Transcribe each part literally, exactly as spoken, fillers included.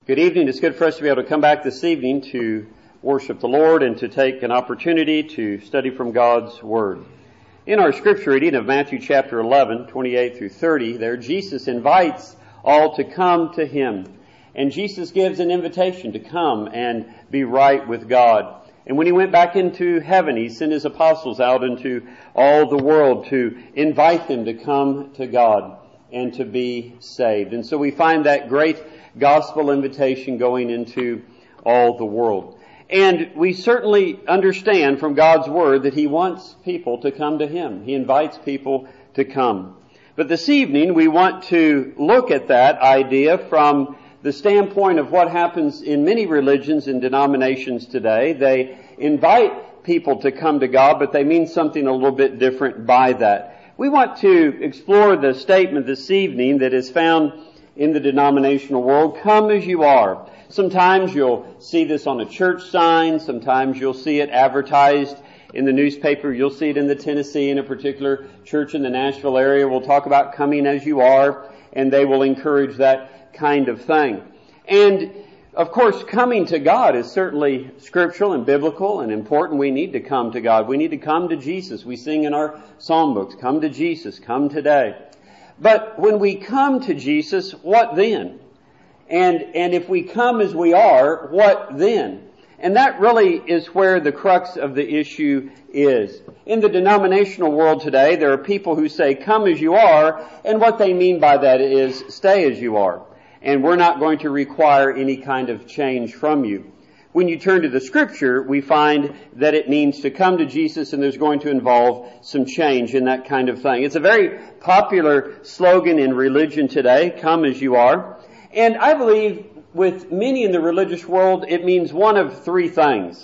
Good evening. It's good for us to be able to come back this evening to worship the Lord and to take an opportunity to study from God's Word. In our scripture reading of Matthew chapter eleven, twenty-eight through thirty, there Jesus invites all to come to Him. And Jesus gives an invitation to come and be right with God. And when He went back into heaven, He sent His apostles out into all the world to invite them to come to God and to be saved. And so we find that great gospel invitation going into all the world. And we certainly understand from God's Word that He wants people to come to Him. He invites people to come. But this evening we want to look at that idea from the standpoint of what happens in many religions and denominations today. They invite people to come to God, but they mean something a little bit different by that. We want to explore the statement this evening that is found in the denominational world, come as you are. Sometimes you'll see this on a church sign. Sometimes you'll see it advertised in the newspaper. You'll see it in the Tennessee, in a particular church in the Nashville area. We'll talk about coming as you are, and they will encourage that kind of thing. And, of course, coming to God is certainly scriptural and biblical and important. We need to come to God. We need to come to Jesus. We sing in our psalm books, come to Jesus, come today. But when we come to Jesus, what then? And, and if we come as we are, what then? And that really is where the crux of the issue is. In the denominational world today, there are people who say, come as you are, and what they mean by that is, stay as you are. And we're not going to require any kind of change from you. When you turn to the Scripture, we find that it means to come to Jesus, and there's going to involve some change in that kind of thing. It's a very popular slogan in religion today, come as you are. And I believe with many in the religious world, it means one of three things,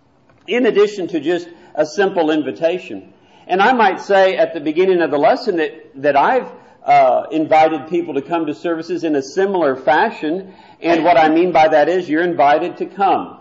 in addition to just a simple invitation. And I might say at the beginning of the lesson that, that I've uh, invited people to come to services in a similar fashion. And what I mean by that is you're invited to come.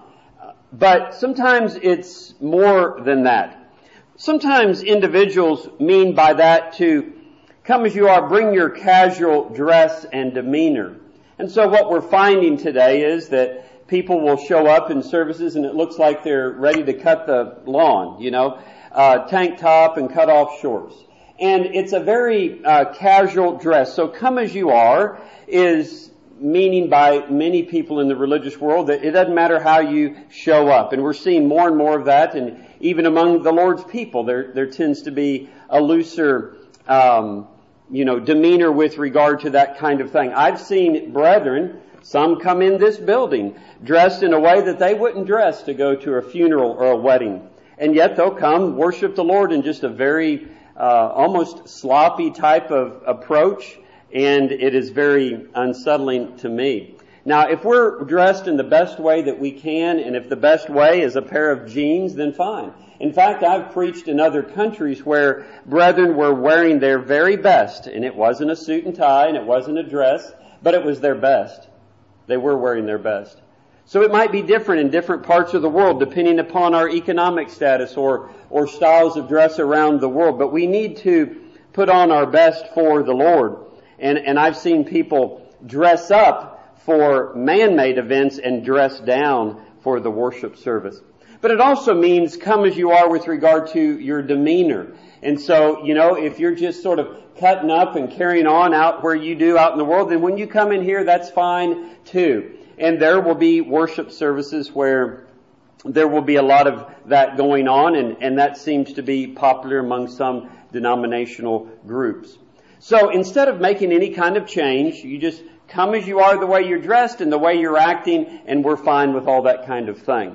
But sometimes it's more than that. Sometimes individuals mean by that to come as you are, bring your casual dress and demeanor. And so what we're finding today is that people will show up in services and it looks like they're ready to cut the lawn, you know, uh, tank top and cut off shorts. And it's a very uh, casual dress. So come as you are is meaning by many people in the religious world that it doesn't matter how you show up. And we're seeing more and more of that. And even among the Lord's people, there, there tends to be a looser, um, you know, demeanor with regard to that kind of thing. I've seen brethren, some come in this building dressed in a way that they wouldn't dress to go to a funeral or a wedding. And yet they'll come worship the Lord in just a very, uh, almost sloppy type of approach. And it is very unsettling to me. Now, if we're dressed in the best way that we can, and if the best way is a pair of jeans, then fine. In fact, I've preached in other countries where brethren were wearing their very best, and it wasn't a suit and tie, and it wasn't a dress, but it was their best. They were wearing their best. So it might be different in different parts of the world, depending upon our economic status or, or styles of dress around the world. But we need to put on our best for the Lord. And, and I've seen people dress up for man-made events and dress down for the worship service. But it also means come as you are with regard to your demeanor. And so, you know, if you're just sort of cutting up and carrying on out where you do out in the world, then when you come in here, that's fine too. And there will be worship services where there will be a lot of that going on, and, and that seems to be popular among some denominational groups. So instead of making any kind of change, you just come as you are, the way you're dressed and the way you're acting, and we're fine with all that kind of thing.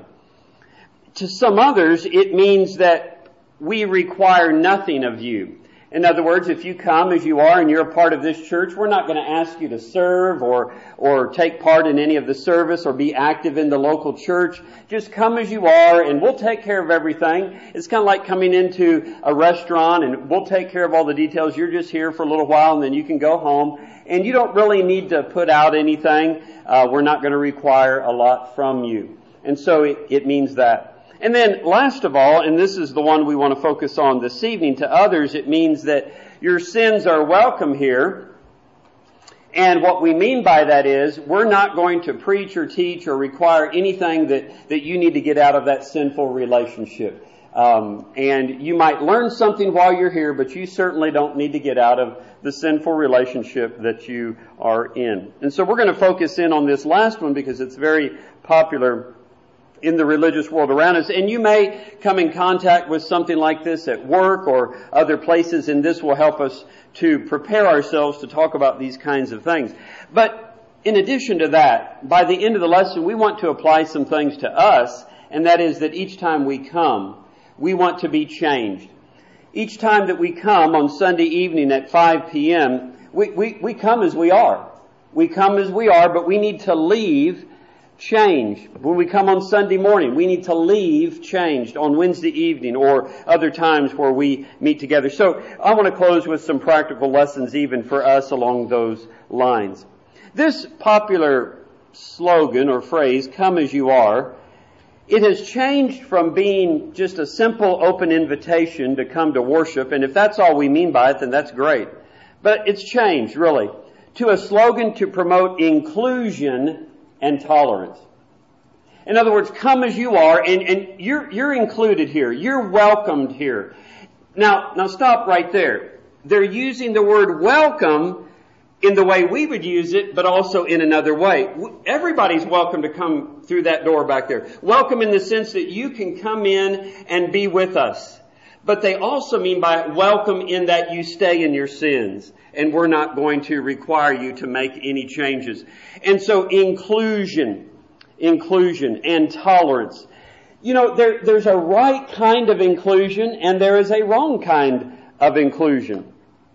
To some others, it means that we require nothing of you. In other words, if you come as you are and you're a part of this church, we're not going to ask you to serve or or take part in any of the service or be active in the local church. Just come as you are and we'll take care of everything. It's kind of like coming into a restaurant and we'll take care of all the details. You're just here for a little while and then you can go home. And you don't really need to put out anything. Uh, we're not going to require a lot from you. And so it, it means that. And then last of all, and this is the one we want to focus on this evening, to others it means that your sins are welcome here And what we mean by that is we're not going to preach or teach or require anything that, that you need to get out of that sinful relationship. Um, and you might learn something while you're here, but you certainly don't need to get out of the sinful relationship that you are in. And so we're going to focus in on this last one because it's very popular in the religious world around us. And you may come in contact with something like this at work or other places, and this will help us to prepare ourselves to talk about these kinds of things. But in addition to that, by the end of the lesson, we want to apply some things to us, and that is that each time we come, we want to be changed. Each time that we come on Sunday evening at five p.m., we, we, we come as we are. We come as we are, but we need to leave changed. When we come on Sunday morning, we need to leave changed on Wednesday evening or other times where we meet together. So I want to close with some practical lessons even for us along those lines. This popular slogan or phrase, "Come as you are," it has changed from being just a simple open invitation to come to worship, and if that's all we mean by it, then that's great. But it's changed, really, to a slogan to promote inclusion and tolerance. In other words, come as you are, and, and you're, you're included here. You're welcomed here. Now, now stop right there. They're using the word welcome in the way we would use it, but also in another way. Everybody's welcome to come through that door back there. Welcome in the sense that you can come in and be with us. But they also mean by it, welcome in that you stay in your sins, and we're not going to require you to make any changes. And so inclusion, inclusion and tolerance. You know, there, there's a right kind of inclusion and there is a wrong kind of inclusion.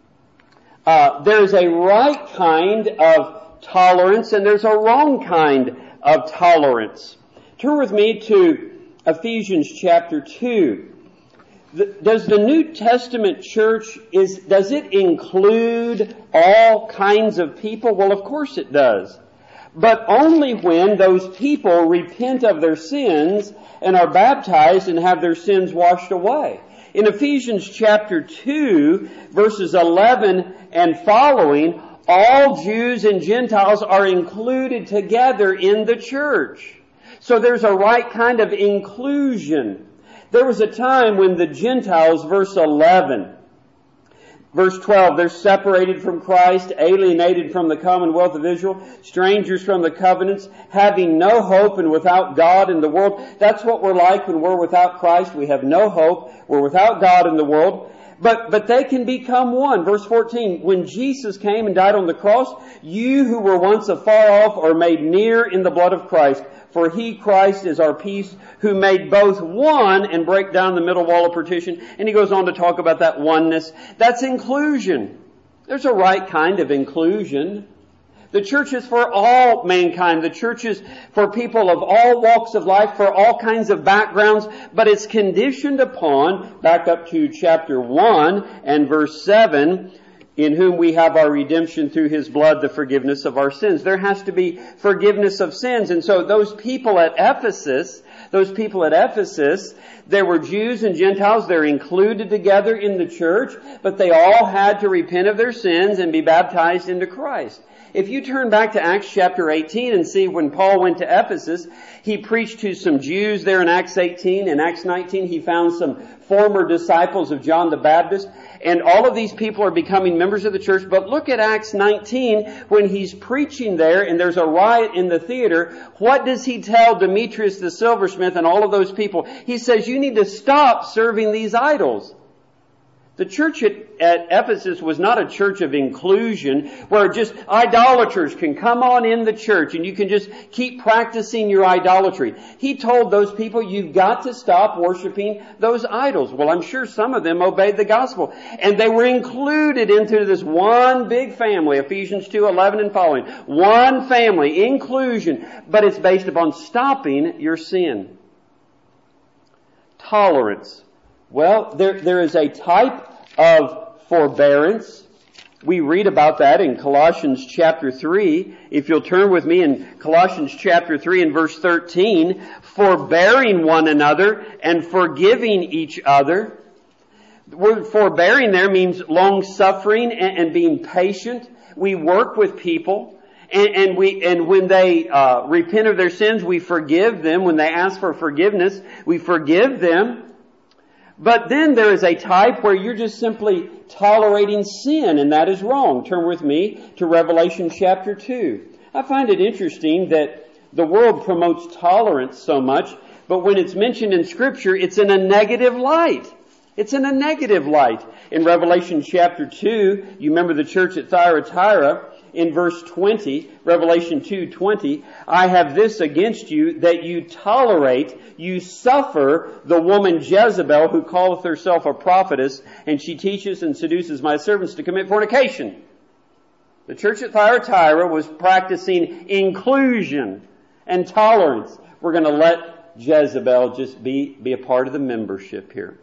Uh, there's a right kind of tolerance and there's a wrong kind of tolerance. Turn with me to Ephesians chapter two. The, does the New Testament church, is, does it include all kinds of people? Well, of course it does. But only when those people repent of their sins and are baptized and have their sins washed away. In Ephesians chapter two, verses eleven and following, all Jews and Gentiles are included together in the church. So there's a right kind of inclusion. There was a time when the Gentiles, verse eleven, verse twelve, they're separated from Christ, alienated from the commonwealth of Israel, strangers from the covenants, having no hope and without God in the world. That's what we're like when we're without Christ. We have no hope. We're without God in the world. But, but they can become one. Verse fourteen, when Jesus came and died on the cross, you who were once afar off are made near in the blood of Christ. For He, Christ, is our peace, who made both one and break down the middle wall of partition. And he goes on to talk about that oneness. That's inclusion. There's a right kind of inclusion. The church is for all mankind. The church is for people of all walks of life, for all kinds of backgrounds. But it's conditioned upon, back up to chapter one and verse seven, in whom we have our redemption through His blood, the forgiveness of our sins. There has to be forgiveness of sins. And so those people at Ephesus, those people at Ephesus, there were Jews and Gentiles. They're included together in the church, but they all had to repent of their sins and be baptized into Christ. If you turn back to Acts chapter eighteen and see when Paul went to Ephesus, he preached to some Jews there in Acts eighteen. In Acts nineteen, he found some former disciples of John the Baptist. And all of these people are becoming members of the church. But look at Acts nineteen when he's preaching there and there's a riot in the theater. What does he tell Demetrius the silversmith and all of those people? He says, you need to stop serving these idols. The church at, at Ephesus was not a church of inclusion where just idolaters can come on in the church and you can just keep practicing your idolatry. He told those people, you've got to stop worshiping those idols. Well, I'm sure some of them obeyed the gospel. And they were included into this one big family, Ephesians two eleven and following. One family, inclusion, but it's based upon stopping your sin. Tolerance. Well, there, there is a type of forbearance. We read about that in Colossians chapter three. If you'll turn with me in Colossians chapter three and verse thirteen, forbearing one another and forgiving each other. The word forbearing there means long-suffering and, and being patient. We work with people. And, and we, and when they, uh, repent of their sins, we forgive them. When they ask for forgiveness, we forgive them. But then there is a type where you're just simply tolerating sin, and that is wrong. Turn with me to Revelation chapter two. I find it interesting that the world promotes tolerance so much, but when it's mentioned in Scripture, it's in a negative light. It's in a negative light. In Revelation chapter two, you remember the church at Thyatira, in verse twenty, Revelation two twenty, I have this against you, that you tolerate, you suffer the woman Jezebel, who calleth herself a prophetess, and she teaches and seduces my servants to commit fornication. The church at Thyatira was practicing inclusion and tolerance. We're going to let Jezebel just be, be a part of the membership here.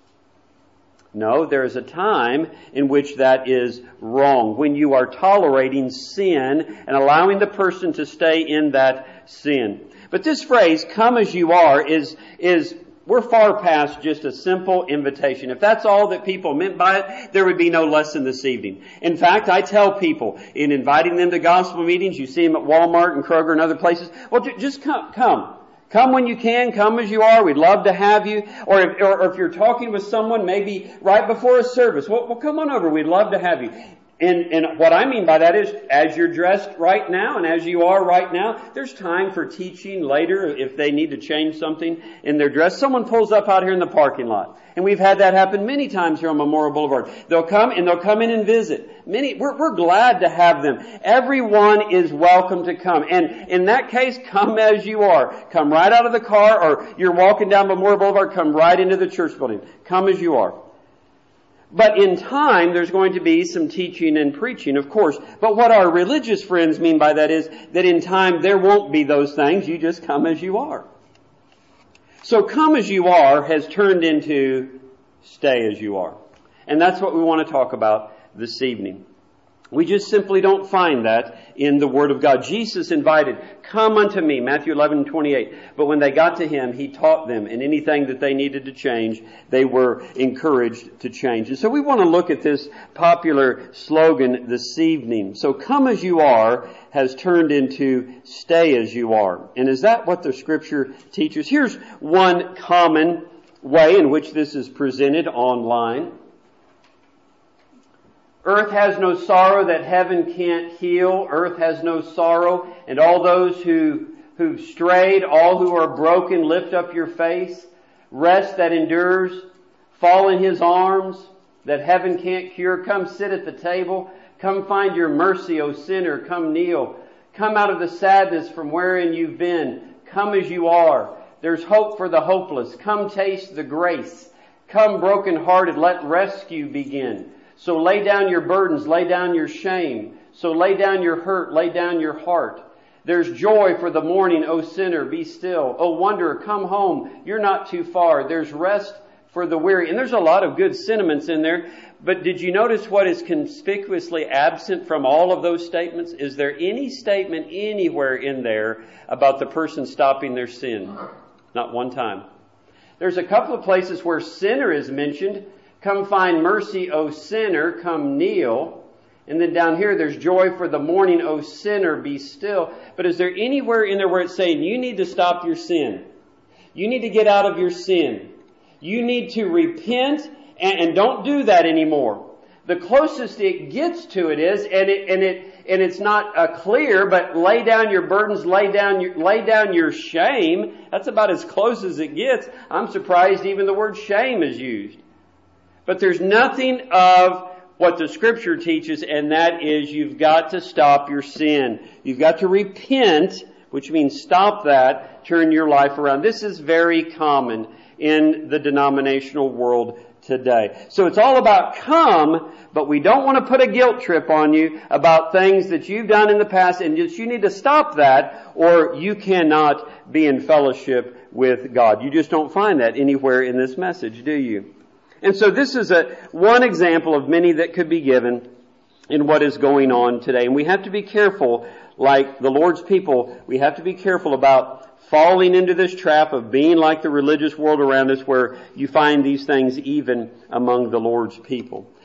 No, there is a time in which that is wrong, when you are tolerating sin and allowing the person to stay in that sin. But this phrase, come as you are, is, is, we're far past just a simple invitation. If that's all that people meant by it, there would be no lesson this evening. In fact, I tell people, in inviting them to gospel meetings, you see them at Walmart and Kroger and other places, well, just come, come. Come when you can, come as you are. We'd love to have you. Or if, or, or if you're talking with someone maybe right before a service, well, well, come on over. We'd love to have you. And, and what I mean by that is, as you're dressed right now and as you are right now, there's time for teaching later if they need to change something in their dress. Someone pulls up out here in the parking lot. And we've had that happen many times here on Memorial Boulevard. They'll come and they'll come in and visit. Many, we're, we're glad to have them. Everyone is welcome to come. And in that case, come as you are. Come right out of the car, or you're walking down Memorial Boulevard, come right into the church building. Come as you are. But in time, there's going to be some teaching and preaching, of course. But what our religious friends mean by that is that in time there won't be those things. You just come as you are. So come as you are has turned into stay as you are. And that's what we want to talk about this evening. We just simply don't find that in the Word of God. Jesus invited, come unto me, Matthew eleven twenty-eight. But when they got to Him, He taught them, and anything that they needed to change, they were encouraged to change. And so we want to look at this popular slogan this evening. So come as you are has turned into stay as you are. And is that what the Scripture teaches? Here's one common way in which this is presented online. Earth has no sorrow that heaven can't heal. Earth has no sorrow. And all those who, who've strayed, all who are broken, lift up your face. Rest that endures. Fall in His arms that heaven can't cure. Come sit at the table. Come find your mercy, O sinner. Come kneel. Come out of the sadness from wherein you've been. Come as you are. There's hope for the hopeless. Come taste the grace. Come broken-hearted. Let rescue begin. So lay down your burdens, lay down your shame. So lay down your hurt, lay down your heart. There's joy for the morning, O sinner, be still. O wanderer, come home, you're not too far. There's rest for the weary. And there's a lot of good sentiments in there. But did you notice what is conspicuously absent from all of those statements? Is there any statement anywhere in there about the person stopping their sin? Not one time. There's a couple of places where sinner is mentioned. Come find mercy, O sinner, come kneel. And then down here, there's joy for the morning, O sinner, be still. But is there anywhere in there where it's saying you need to stop your sin? You need to get out of your sin. You need to repent and, and don't do that anymore. The closest it gets to it is, and it, and it, and it's not uh, clear, but lay down your burdens, lay down your, lay down your shame. That's about as close as it gets. I'm surprised even the word shame is used. But there's nothing of what the Scripture teaches, and that is you've got to stop your sin. You've got to repent, which means stop that, turn your life around. This is very common in the denominational world today. So it's all about come, but we don't want to put a guilt trip on you about things that you've done in the past, and just you need to stop that, or you cannot be in fellowship with God. You just don't find that anywhere in this message, do you? And so this is a one example of many that could be given in what is going on today. And we have to be careful, like the Lord's people, we have to be careful about falling into this trap of being like the religious world around us, where you find these things even among the Lord's people.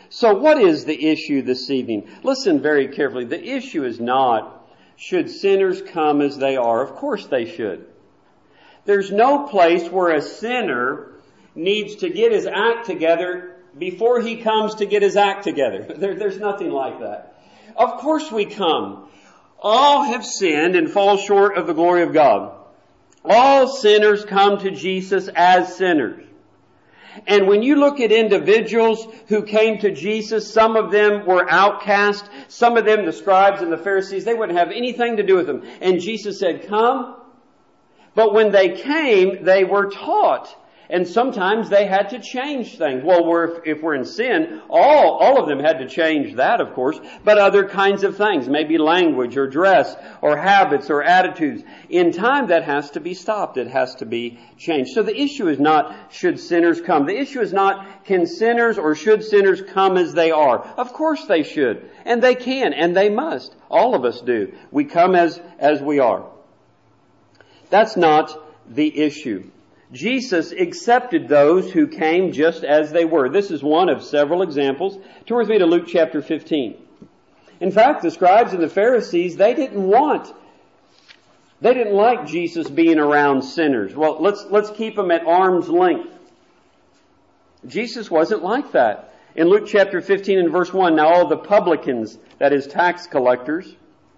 So what is the issue this evening? Listen very carefully. The issue is not, should sinners come as they are? Of course they should. There's no place where a sinner needs to get his act together before he comes to get his act together. There, there's nothing like that. Of course we come. All have sinned and fall short of the glory of God. All sinners come to Jesus as sinners. And when you look at individuals who came to Jesus, some of them were outcast. Some of them, the scribes and the Pharisees, they wouldn't have anything to do with them. And Jesus said, come. But when they came, they were taught. And sometimes they had to change things. Well, we're, if, if we're in sin, all, all of them had to change that, of course, but other kinds of things, maybe language or dress or habits or attitudes. In time, that has to be stopped. It has to be changed. So the issue is not, should sinners come? The issue is not, can sinners or should sinners come as they are? Of course they should. And they can, and they must. All of us do. We come as, as we are. That's not the issue. Jesus accepted those who came just as they were. This is one of several examples. Turn with me to Luke chapter fifteen. In fact, the scribes and the Pharisees, they didn't want, they didn't like Jesus being around sinners. Well, let's, let's keep them at arm's length. Jesus wasn't like that. In Luke chapter fifteen and verse one, now all the publicans, that is tax collectors,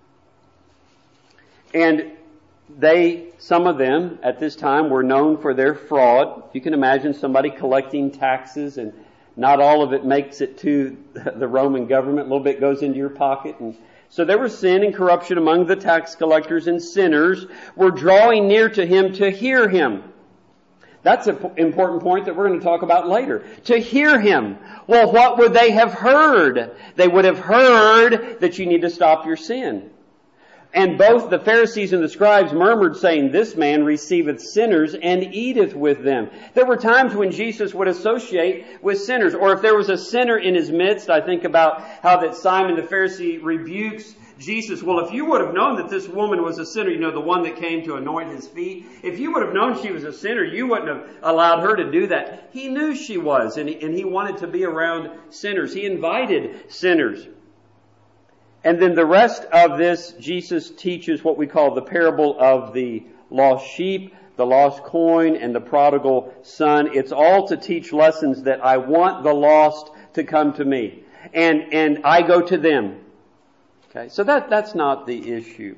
and They, some of them at this time were known for their fraud. You can imagine somebody collecting taxes and not all of it makes it to the Roman government. A little bit goes into your pocket. And so there was sin and corruption among the tax collectors, and sinners were drawing near to him to hear him. That's an important point that we're going to talk about later. To hear him. Well, what would they have heard? They would have heard that you need to stop your sin. And both the Pharisees and the scribes murmured, saying, this man receiveth sinners and eateth with them. There were times when Jesus would associate with sinners. Or if there was a sinner in his midst, I think about how that Simon the Pharisee rebukes Jesus. Well, if you would have known that this woman was a sinner, you know, the one that came to anoint his feet, if you would have known she was a sinner, you wouldn't have allowed her to do that. He knew she was, and he, and he wanted to be around sinners. He invited sinners. And then the rest of this, Jesus teaches what we call the parable of the lost sheep, the lost coin, and the prodigal son. It's all to teach lessons that I want the lost to come to me. And, and I go to them. Okay, so that, that's not the issue.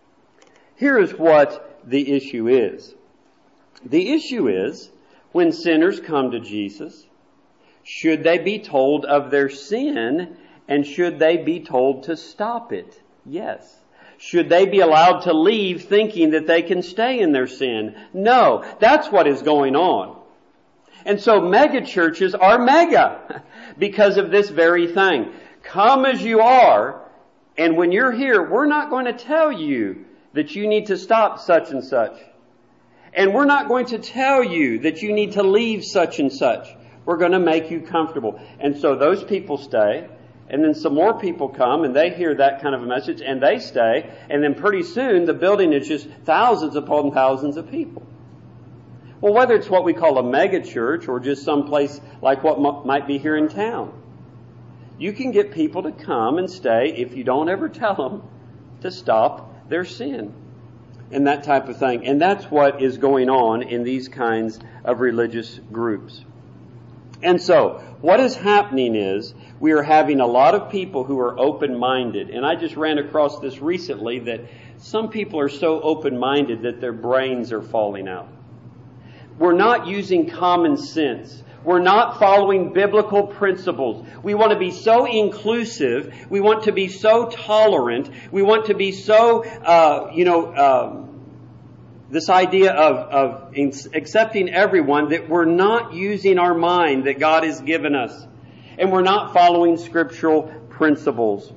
Here is what the issue is. The issue is, when sinners come to Jesus, should they be told of their sin, and should they be told to stop it? Yes. Should they be allowed to leave thinking that they can stay in their sin? No. That's what is going on. And so mega churches are mega because of this very thing. Come as you are, and when you're here, we're not going to tell you that you need to stop such and such. And we're not going to tell you that you need to leave such and such. We're going to make you comfortable. And so those people stay. And then some more people come and they hear that kind of a message and they stay. And then pretty soon the building is just thousands upon thousands of people. Well, whether it's what we call a mega church or just some place like what m- might be here in town, you can get people to come and stay if you don't ever tell them to stop their sin and that type of thing. And that's what is going on in these kinds of religious groups. And so, what is happening is, we are having a lot of people who are open-minded. And I just ran across this recently that some people are so open-minded that their brains are falling out. We're not using common sense. We're not following biblical principles. We want to be so inclusive. We want to be so tolerant. We want to be so, uh, you know, um, this idea of, of accepting everyone, that we're not using our mind that God has given us. And we're not following scriptural principles.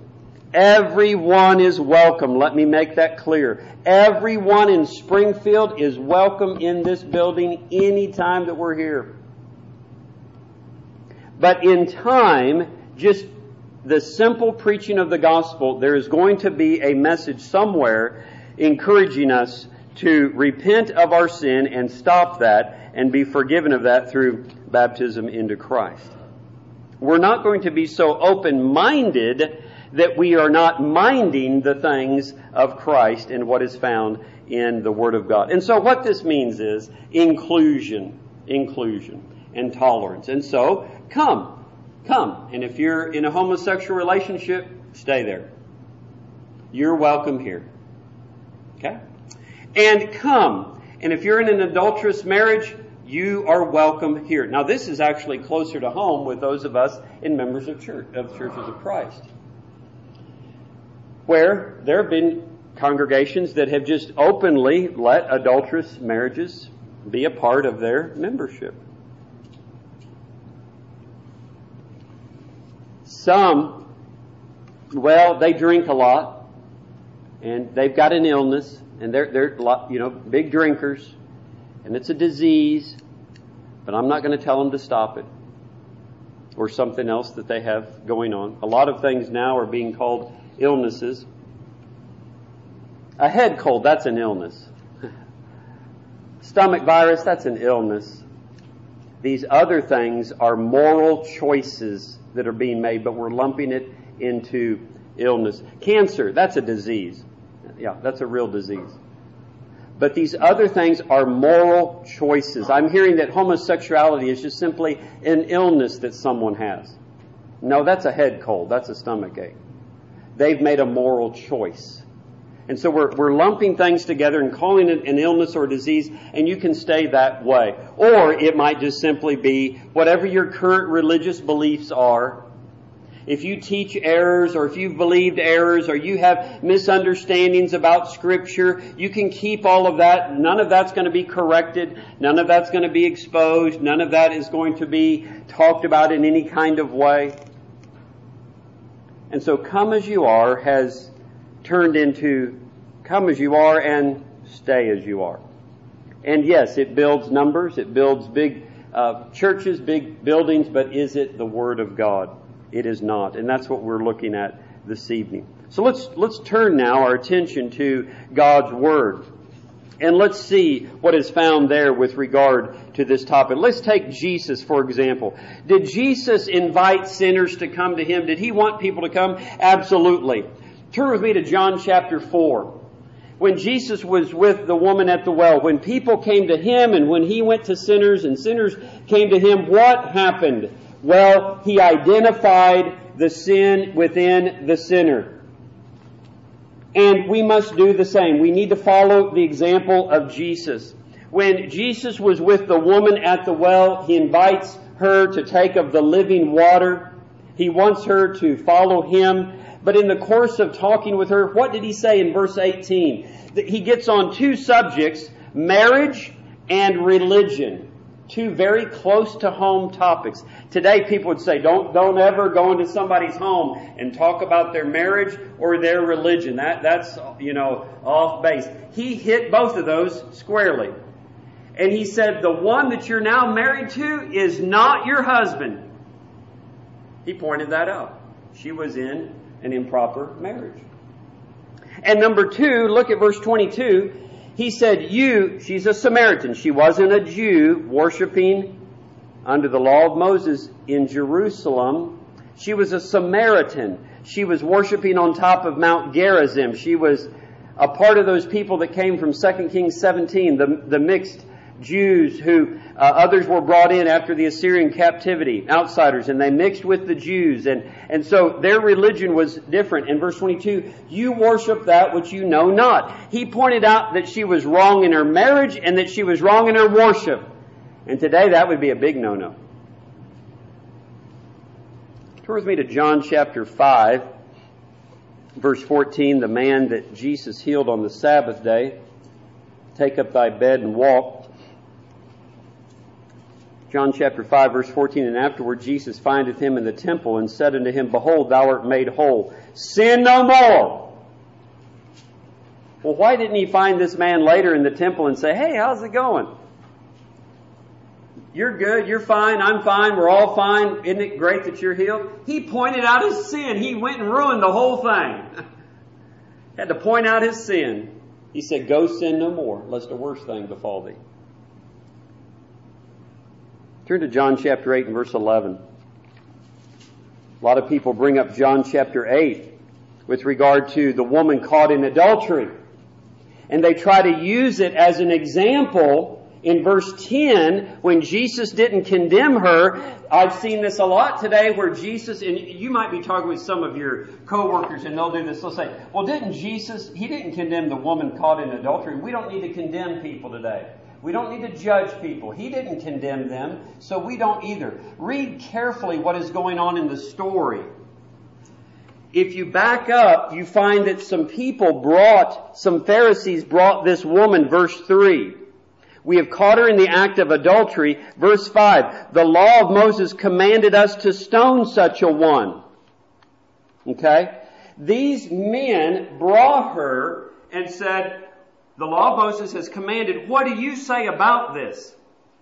Everyone is welcome. Let me make that clear. Everyone in Springfield is welcome in this building anytime that we're here. But in time, just the simple preaching of the gospel, there is going to be a message somewhere encouraging us to repent of our sin and stop that and be forgiven of that through baptism into Christ. We're not going to be so open-minded that we are not minding the things of Christ and what is found in the Word of God. And so what this means is inclusion, inclusion, and tolerance. And so, come, come. And if you're in a homosexual relationship, stay there. You're welcome here. Okay? And come. And if you're in an adulterous marriage, you are welcome here. Now, this is actually closer to home with those of us in members of church, of churches of Christ, where there have been congregations that have just openly let adulterous marriages be a part of their membership. Some, well, they drink a lot, and they've got an illness, and they're, they're you know, big drinkers, and it's a disease, but I'm not going to tell them to stop it, or something else that they have going on. A lot of things now are being called illnesses. A head cold, that's an illness. Stomach virus, that's an illness. These other things are moral choices that are being made, but we're lumping it into illness. Cancer, that's a disease. Yeah, that's a real disease. But these other things are moral choices. I'm hearing that homosexuality is just simply an illness that someone has. No, that's a head cold. That's a stomach ache. They've made a moral choice. And so we're, we're lumping things together and calling it an illness or disease, and you can stay that way. Or it might just simply be whatever your current religious beliefs are. If you teach errors, or if you've believed errors, or you have misunderstandings about Scripture, you can keep all of that. None of that's going to be corrected. None of that's going to be exposed. None of that is going to be talked about in any kind of way. And so come as you are has turned into come as you are and stay as you are. And yes, it builds numbers. It builds big uh, churches, big buildings, but is it the Word of God? It is not. And that's what we're looking at this evening. So let's let's turn now our attention to God's Word. And let's see what is found there with regard to this topic. Let's take Jesus, for example. Did Jesus invite sinners to come to Him? Did He want people to come? Absolutely. Turn with me to John chapter four. When Jesus was with the woman at the well, when people came to Him and when He went to sinners and sinners came to Him, what happened? Well, He identified the sin within the sinner. And we must do the same. We need to follow the example of Jesus. When Jesus was with the woman at the well, He invites her to take of the living water. He wants her to follow Him. But in the course of talking with her, what did He say in verse eighteen? He gets on two subjects, marriage and religion. Two very close to home topics. Today people would say, don't, don't ever go into somebody's home and talk about their marriage or their religion. That, that's, you know, off base. He hit both of those squarely. And He said, the one that you're now married to is not your husband. He pointed that out. She was in an improper marriage. And number two, look at verse twenty-two. He said, you, she's a Samaritan. She wasn't a Jew worshiping under the law of Moses in Jerusalem. She was a Samaritan. She was worshiping on top of Mount Gerizim. She was a part of those people that came from Second Kings seventeen, the, the mixed Jews who uh, others were brought in after the Assyrian captivity, outsiders, and they mixed with the Jews. And, and so their religion was different. In verse twenty-two, you worship that which you know not. He pointed out that she was wrong in her marriage and that she was wrong in her worship. And today that would be a big no-no. Turn with me to John chapter five, verse fourteen, the man that Jesus healed on the Sabbath day. Take up thy bed and walk. John chapter five, verse fourteen, and afterward Jesus findeth him in the temple and said unto him, behold, thou art made whole. Sin no more. Well, why didn't He find this man later in the temple and say, hey, how's it going? You're good, you're fine, I'm fine, we're all fine. Isn't it great that you're healed? He pointed out his sin. He went and ruined the whole thing. Had to point out his sin. He said, go sin no more, lest a worse thing befall thee. Turn to John chapter eight and verse eleven. A lot of people bring up John chapter eight with regard to the woman caught in adultery. And they try to use it as an example in verse ten when Jesus didn't condemn her. I've seen this a lot today where Jesus, and you might be talking with some of your coworkers and they'll do this. They'll say, well, didn't Jesus, He didn't condemn the woman caught in adultery. We don't need to condemn people today. We don't need to judge people. He didn't condemn them, so we don't either. Read carefully what is going on in the story. If you back up, you find that some people brought, some Pharisees brought this woman, verse three. We have caught her in the act of adultery. Verse five, the law of Moses commanded us to stone such a one. Okay? These men brought her and said, the law of Moses has commanded, what do you say about this?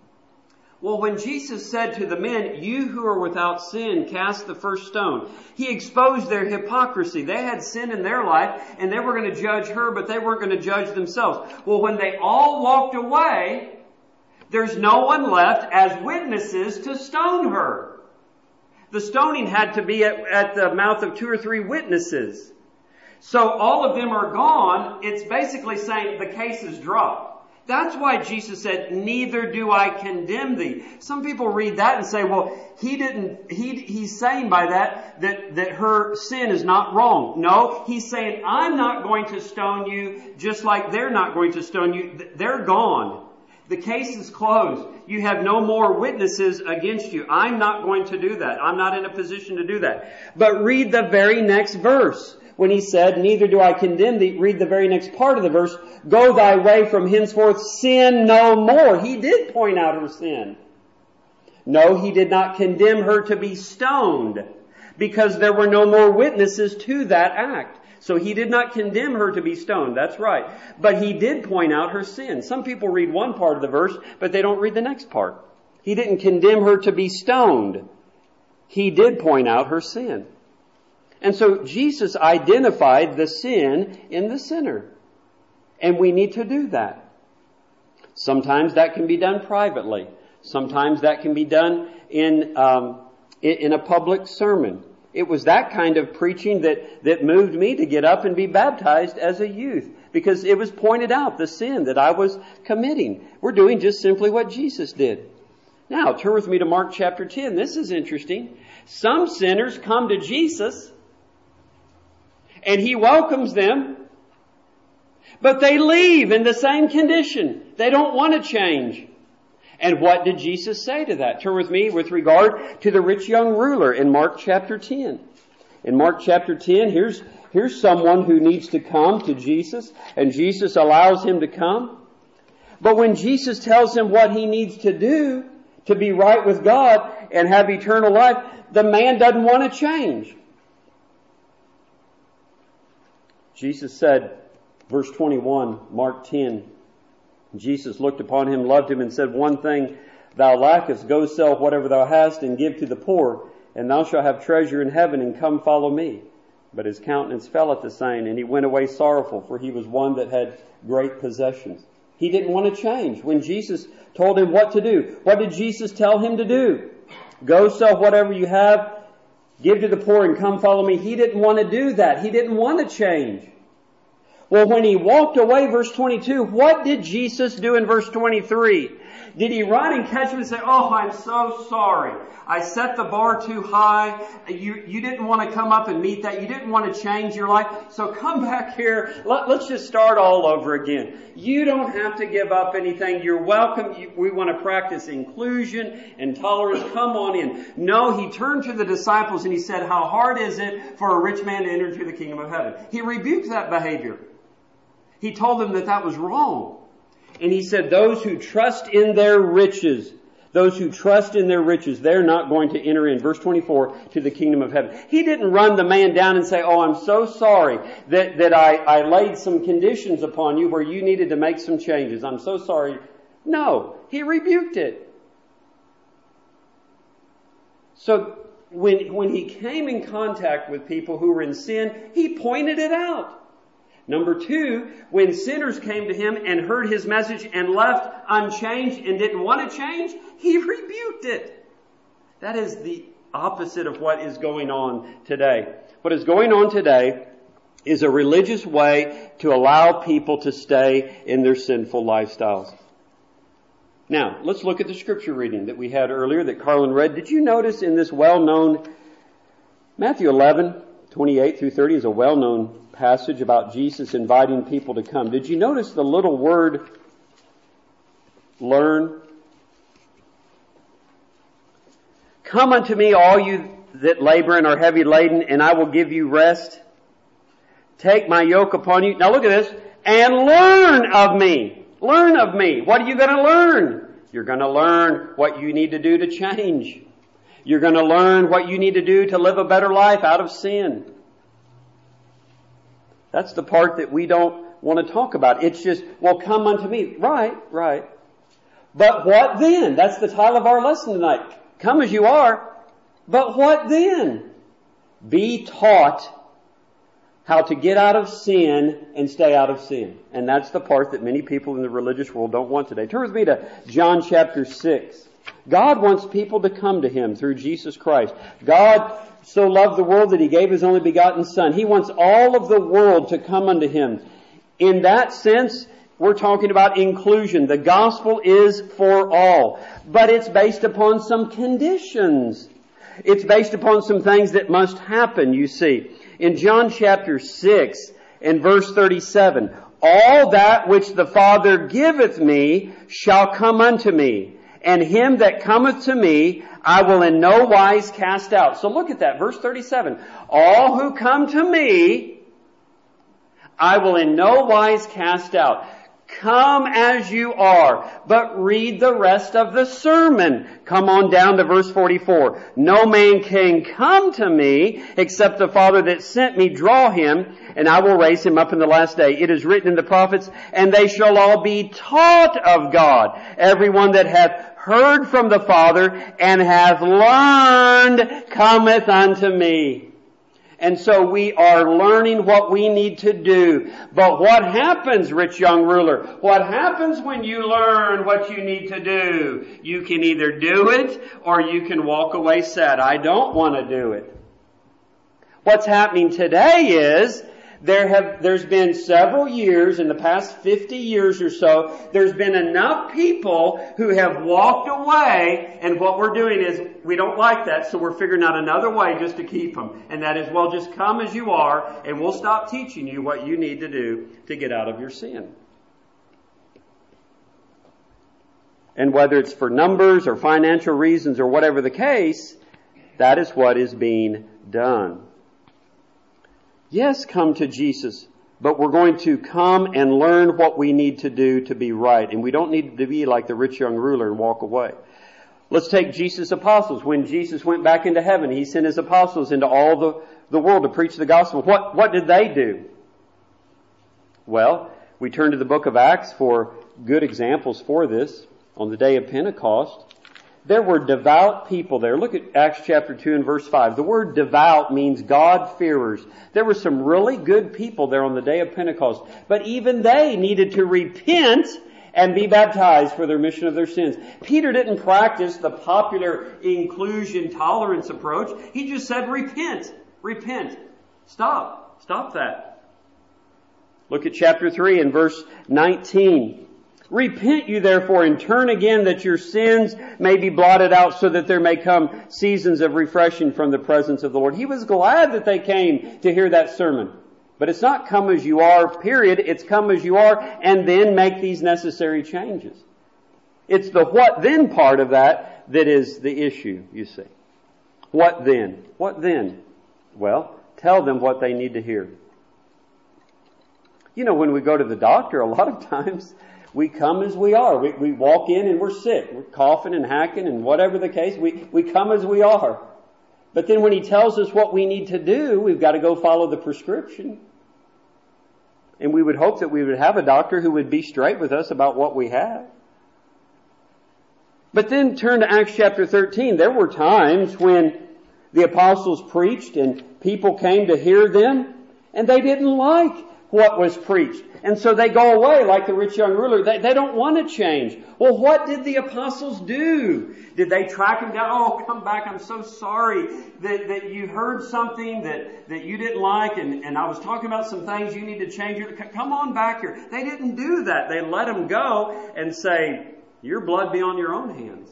Well, when Jesus said to the men, you who are without sin, cast the first stone, He exposed their hypocrisy. They had sin in their life, and they were going to judge her, but they weren't going to judge themselves. Well, when they all walked away, there's no one left as witnesses to stone her. The stoning had to be at, at the mouth of two or three witnesses. So all of them are gone. It's basically saying the case is dropped. That's why Jesus said, neither do I condemn thee. Some people read that and say, well, he didn't, he, he's saying by that, that, that her sin is not wrong. No, he's saying, I'm not going to stone you just like they're not going to stone you. They're gone. The case is closed. You have no more witnesses against you. I'm not going to do that. I'm not in a position to do that. But read the very next verse. When He said, neither do I condemn thee, read the very next part of the verse, go thy way from henceforth, sin no more. He did point out her sin. No, He did not condemn her to be stoned because there were no more witnesses to that act. So He did not condemn her to be stoned. That's right. But He did point out her sin. Some people read one part of the verse, but they don't read the next part. He didn't condemn her to be stoned. He did point out her sin. And so Jesus identified the sin in the sinner. And we need to do that. Sometimes that can be done privately. Sometimes that can be done in, um, in a public sermon. It was that kind of preaching that, that moved me to get up and be baptized as a youth. Because it was pointed out, the sin that I was committing. We're doing just simply what Jesus did. Now, turn with me to Mark chapter ten. This is interesting. Some sinners come to Jesus and He welcomes them, but they leave in the same condition. They don't want to change. And what did Jesus say to that? Turn with me with regard to the rich young ruler in Mark chapter ten. In Mark chapter ten, here's, here's someone who needs to come to Jesus, and Jesus allows him to come. But when Jesus tells him what he needs to do to be right with God and have eternal life, the man doesn't want to change. Jesus said, verse twenty-one, Mark ten, Jesus looked upon him, loved him, and said, one thing thou lackest, go sell whatever thou hast and give to the poor, and thou shalt have treasure in heaven, and come follow me. But his countenance fell at the saying, and he went away sorrowful, for he was one that had great possessions. He didn't want to change. When Jesus told him what to do, what did Jesus tell him to do? Go sell whatever you have, give to the poor, and come follow me. He didn't want to do that. He didn't want to change. Well, when he walked away, verse twenty-two, what did Jesus do in verse twenty-three? Did he run and catch him and say, oh, I'm so sorry. I set the bar too high. You, you didn't want to come up and meet that. You didn't want to change your life. So come back here. Let, let's just start all over again. You don't have to give up anything. You're welcome. You, we want to practice inclusion and tolerance. Come on in. No, he turned to the disciples and he said, how hard is it for a rich man to enter into the kingdom of heaven? He rebuked that behavior. He told them that that was wrong. And he said, those who trust in their riches, those who trust in their riches, they're not going to enter in, verse twenty-four, to the kingdom of heaven. He didn't run the man down and say, oh, I'm so sorry that, that I, I laid some conditions upon you where you needed to make some changes. I'm so sorry. No, he rebuked it. So when, when he came in contact with people who were in sin, he pointed it out. Number two, when sinners came to him and heard his message and left unchanged and didn't want to change, he rebuked it. That is the opposite of what is going on today. What is going on today is a religious way to allow people to stay in their sinful lifestyles. Now, let's look at the scripture reading that we had earlier that Carlin read. Did you notice in this well-known Matthew eleven, twenty-eight through thirty is a well-known passage about Jesus inviting people to come. Did you notice the little word learn? Come unto me, all you that labor and are heavy laden, and I will give you rest. Take my yoke upon you. Now look at this. And learn of me. Learn of me. What are you going to learn? You're going to learn what you need to do to change. You're going to learn what you need to do to live a better life out of sin. That's the part that we don't want to talk about. It's just, well, come unto me. Right, right. But what then? That's the title of our lesson tonight. Come as you are. But what then? Be taught how to get out of sin and stay out of sin. And that's the part that many people in the religious world don't want today. Turn with me to John chapter six. God wants people to come to Him through Jesus Christ. God so loved the world that He gave His only begotten Son. He wants all of the world to come unto Him. In that sense, we're talking about inclusion. The gospel is for all. But it's based upon some conditions. It's based upon some things that must happen, you see. In John chapter six and verse thirty-seven, all that which the Father giveth me shall come unto me, and him that cometh to me I will in no wise cast out. So look at that, verse thirty-seven. All who come to me I will in no wise cast out. Come as you are, but read the rest of the sermon. Come on down to verse forty-four. No man can come to me except the Father that sent me draw him, and I will raise him up in the last day. It is written in the prophets, and they shall all be taught of God. Everyone that hath heard from the Father and hath learned cometh unto me. And so we are learning what we need to do. But what happens, rich young ruler? What happens when you learn what you need to do? You can either do it or you can walk away sad. I don't want to do it. What's happening today is there have, there's been several years, in the past fifty years or so, there's been enough people who have walked away, and what we're doing is, we don't like that, so we're figuring out another way just to keep them. And that is, well, just come as you are, and we'll stop teaching you what you need to do to get out of your sin. And whether it's for numbers or financial reasons or whatever the case, that is what is being done. Yes, come to Jesus, but we're going to come and learn what we need to do to be right. And we don't need to be like the rich young ruler and walk away. Let's take Jesus' apostles. When Jesus went back into heaven, He sent His apostles into all the, the world to preach the gospel. What, what did they do? Well, we turn to the book of Acts for good examples for this. On the day of Pentecost, there were devout people there. Look at Acts chapter two and verse five. The word devout means God-fearers. There were some really good people there on the day of Pentecost. But even they needed to repent and be baptized for the remission of their sins. Peter didn't practice the popular inclusion tolerance approach. He just said, repent, repent. Stop, stop that. Look at chapter three and verse nineteen. Repent you therefore and turn again that your sins may be blotted out so that there may come seasons of refreshing from the presence of the Lord. He was glad that they came to hear that sermon. But it's not come as you are, period. It's come as you are and then make these necessary changes. It's the what then part of that that is the issue, you see. What then? What then? Well, tell them what they need to hear. You know, when we go to the doctor, a lot of times we come as we are. We, we walk in and we're sick. We're coughing and hacking and whatever the case. We, we come as we are. But then when He tells us what we need to do, we've got to go follow the prescription. And we would hope that we would have a doctor who would be straight with us about what we have. But then turn to Acts chapter thirteen. There were times when the apostles preached and people came to hear them, and they didn't like what was preached. And so they go away like the rich young ruler. They, they don't want to change. Well, what did the apostles do? Did they track him down? Oh, come back. I'm so sorry that, that you heard something that, that you didn't like, and, and I was talking about some things you need to change. Come on back here. They didn't do that. They let him go and say, your blood be on your own hands.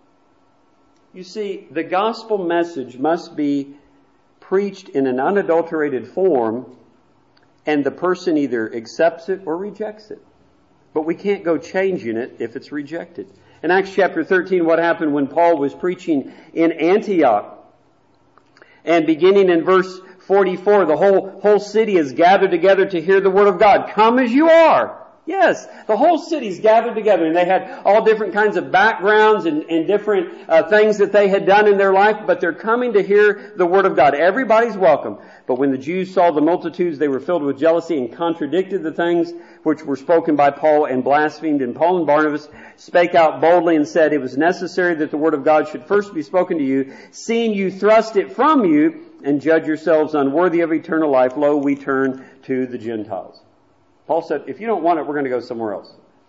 You see, the gospel message must be preached in an unadulterated form, and the person either accepts it or rejects it. But we can't go changing it if it's rejected. In Acts chapter thirteen, what happened when Paul was preaching in Antioch? And beginning in verse forty-four, the whole, whole city is gathered together to hear the word of God. Come as you are. Yes, the whole city's gathered together, and they had all different kinds of backgrounds and, and different uh, things that they had done in their life, but they're coming to hear the Word of God. Everybody's welcome. But when the Jews saw the multitudes, they were filled with jealousy and contradicted the things which were spoken by Paul and blasphemed. And Paul and Barnabas spake out boldly and said, it was necessary that the Word of God should first be spoken to you, seeing you thrust it from you and judge yourselves unworthy of eternal life. Lo, we turn to the Gentiles. Paul said, if you don't want it, we're going to go somewhere else.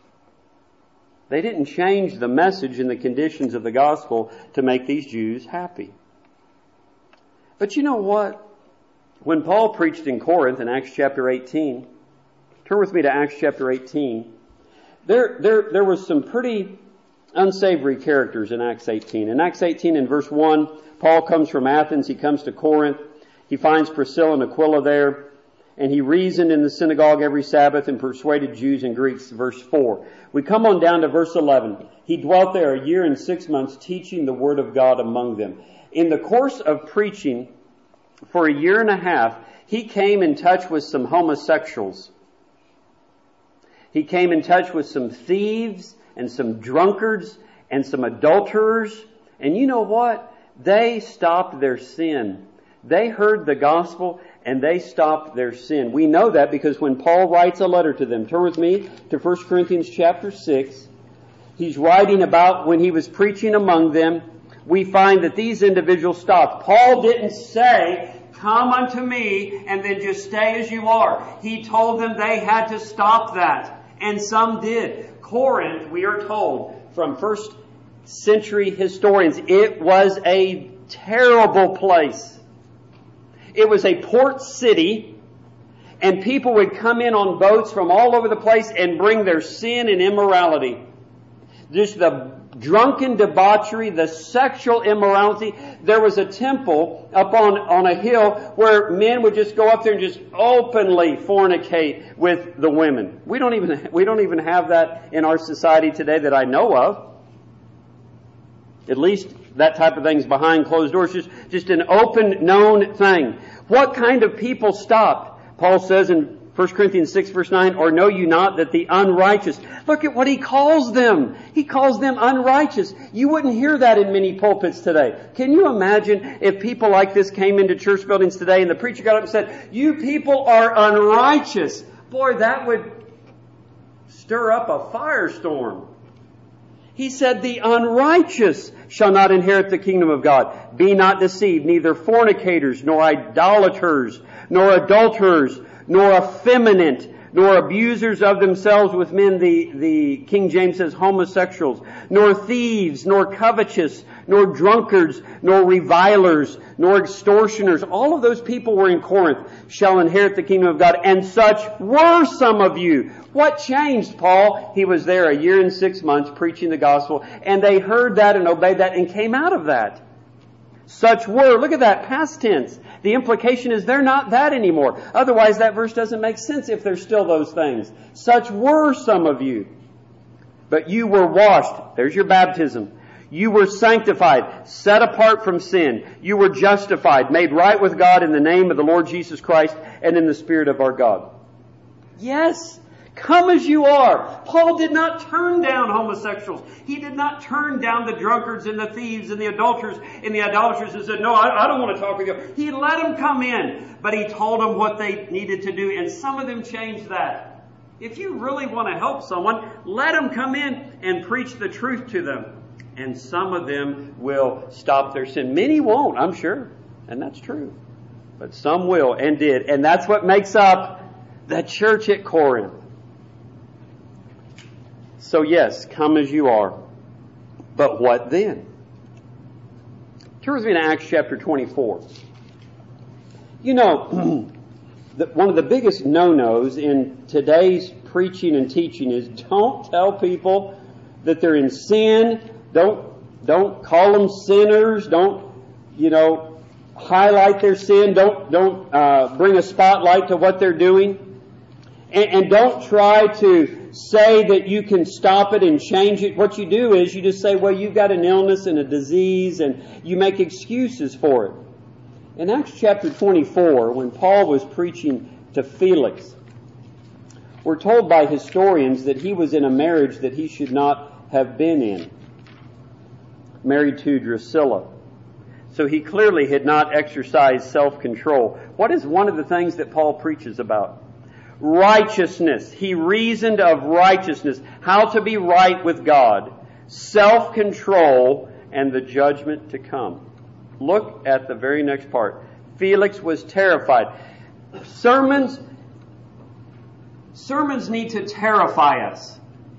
They didn't change the message and the conditions of the gospel to make these Jews happy. But you know what? When Paul preached in Corinth in Acts chapter eighteen, turn with me to Acts chapter eighteen, there, there, there was some pretty unsavory characters in Acts eighteen. In Acts eighteen in verse one, Paul comes from Athens, he comes to Corinth, he finds Priscilla and Aquila there, and he reasoned in the synagogue every Sabbath and persuaded Jews and Greeks, verse four. We come on down to verse eleven. He dwelt there a year and six months, teaching the word of God among them. In the course of preaching for a year and a half, he came in touch with some homosexuals. He came in touch with some thieves and some drunkards and some adulterers. And you know what? They stopped their sin. They heard the gospel and they stopped their sin. We know that because when Paul writes a letter to them, turn with me to First Corinthians chapter six. He's writing about when he was preaching among them. We find that these individuals stopped. Paul didn't say, come unto me and then just stay as you are. He told them they had to stop that. And some did. Corinth, we are told from first century historians, it was a terrible place. It was a port city, and people would come in on boats from all over the place and bring their sin and immorality. Just the drunken debauchery, the sexual immorality. There was a temple up on, on a hill where men would just go up there and just openly fornicate with the women. We don't even, we don't even have that in our society today that I know of. At least that type of thing's behind closed doors. Just, just an open, known thing. What kind of people stopped? Paul says in First Corinthians six verse nine, or know you not that the unrighteous. Look at what he calls them. He calls them unrighteous. You wouldn't hear that in many pulpits today. Can you imagine if people like this came into church buildings today and the preacher got up and said, you people are unrighteous. Boy, that would stir up a firestorm. He said, the unrighteous shall not inherit the kingdom of God. Be not deceived, neither fornicators, nor idolaters, nor adulterers, nor effeminate, nor abusers of themselves with men, the, the King James says homosexuals, nor thieves, nor covetous, nor drunkards, nor revilers, nor extortioners. All of those people were in Corinth, shall inherit the kingdom of God. And such were some of you. What changed, Paul? He was there a year and six months preaching the gospel, and they heard that and obeyed that and came out of that. Such were, look at that, past tense. The implication is they're not that anymore. Otherwise, that verse doesn't make sense if they're still those things. Such were some of you. But you were washed. There's your baptism. You were sanctified, set apart from sin. You were justified, made right with God in the name of the Lord Jesus Christ and in the Spirit of our God. Yes. Come as you are. Paul did not turn down homosexuals. He did not turn down the drunkards and the thieves and the adulterers and the idolaters and said, no, I, I don't want to talk with you. He let them come in, but he told them what they needed to do, and some of them changed that. If you really want to help someone, let them come in and preach the truth to them, and some of them will stop their sin. Many won't, I'm sure, and that's true. But some will and did, and that's what makes up the church at Corinth. So yes, come as you are. But what then? Turn with me to Acts chapter twenty-four. You know, the, one of the biggest no-nos in today's preaching and teaching is don't tell people that they're in sin. Don't, don't call them sinners. Don't, you know, highlight their sin. Don't, don't uh, bring a spotlight to what they're doing. And, and don't try to say that you can stop it and change it. What you do is you just say, well, you've got an illness and a disease, and you make excuses for it. In Acts chapter twenty-four, when Paul was preaching to Felix, we're told by historians that he was in a marriage that he should not have been in, married to Drusilla. So he clearly had not exercised self-control. What is one of the things that Paul preaches about? Righteousness. He reasoned of righteousness, how to be right with God, self-control, and the judgment to come. Look at the very next part. Felix was terrified. Sermons, sermons need to terrify us.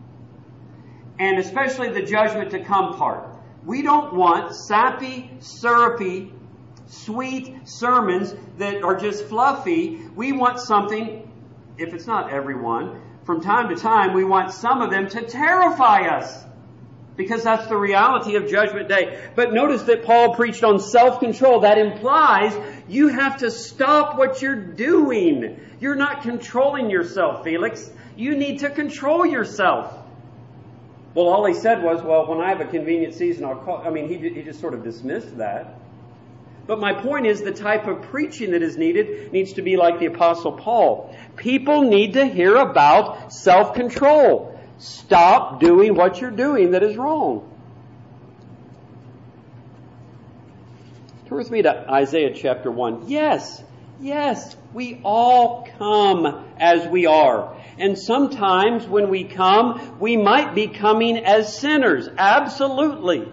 And especially the judgment to come part. We don't want sappy, syrupy, sweet sermons that are just fluffy. We want something, if it's not everyone, from time to time we want some of them to terrify us. Because that's the reality of Judgment Day. But notice that Paul preached on self-control. That implies you have to stop what you're doing. You're not controlling yourself, Felix. You need to control yourself. Well, all he said was, well, when I have a convenient season, I'll call. I mean, he, he just sort of dismissed that. But my point is the type of preaching that is needed needs to be like the Apostle Paul. People need to hear about self-control. Stop doing what you're doing that is wrong. Turn with me to Isaiah chapter one. Yes, yes, we all come as we are. And sometimes when we come, we might be coming as sinners. Absolutely.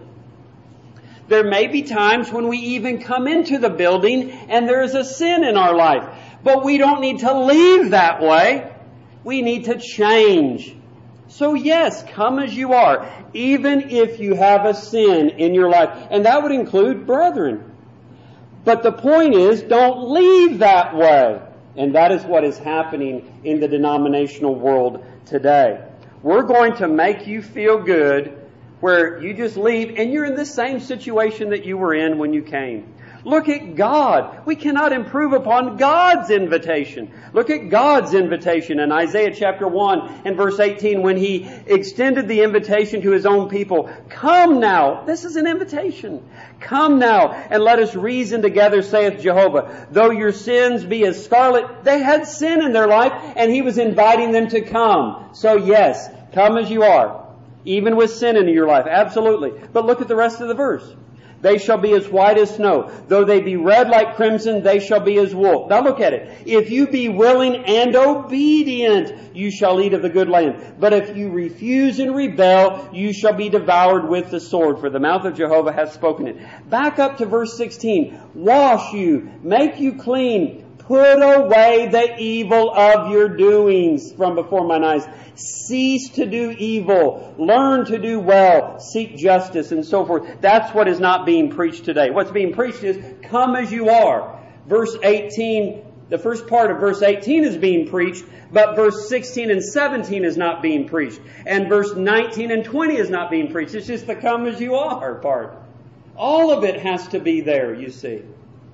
There may be times when we even come into the building and there is a sin in our life. But we don't need to leave that way. We need to change. So yes, come as you are, even if you have a sin in your life. And that would include brethren. But the point is, don't leave that way. And that is what is happening in the denominational world today. We're going to make you feel good where you just leave and you're in the same situation that you were in when you came. Look at God. We cannot improve upon God's invitation. Look at God's invitation in Isaiah chapter one and verse eighteen when He extended the invitation to His own people. Come now. This is an invitation. Come now and let us reason together, saith Jehovah. Though your sins be as scarlet, they had sin in their life and He was inviting them to come. So yes, come as you are. Even with sin in your life. Absolutely. But look at the rest of the verse. They shall be as white as snow. Though they be red like crimson, they shall be as wool. Now look at it. If you be willing and obedient, you shall eat of the good land. But if you refuse and rebel, you shall be devoured with the sword. For the mouth of Jehovah hath spoken it. Back up to verse sixteen. Wash you, make you clean. Put away the evil of your doings from before mine eyes. Cease to do evil. Learn to do well. Seek justice and so forth. That's what is not being preached today. What's being preached is, come as you are. Verse eighteen, the first part of verse eighteen is being preached, but verse sixteen and seventeen is not being preached. And verse nineteen and twenty is not being preached. It's just the come as you are part. All of it has to be there, you see.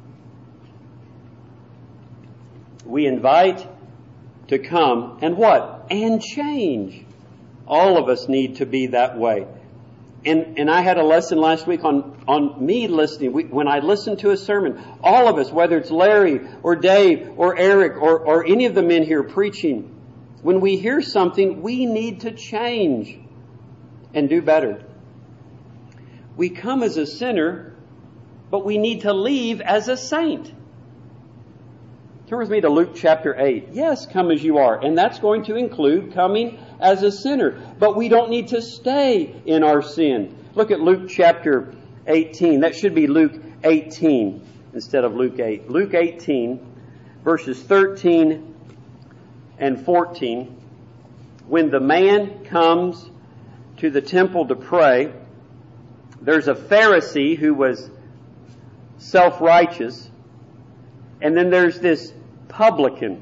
We invite to come and what? And change. All of us need to be that way. And and I had a lesson last week on, on me listening. We, when I listen to a sermon, all of us, whether it's Larry or Dave or Eric or, or any of the men here preaching, when we hear something, we need to change and do better. We come as a sinner, but we need to leave as a saint. Turn with me to Luke chapter eight. Yes, come as you are. And that's going to include coming as a sinner. But we don't need to stay in our sin. Look at Luke chapter eighteen. That should be Luke eighteen instead of Luke eight. Luke eighteen, verses thirteen and fourteen, when the man comes to the temple to pray, there's a Pharisee who was self-righteous, and then there's this publican.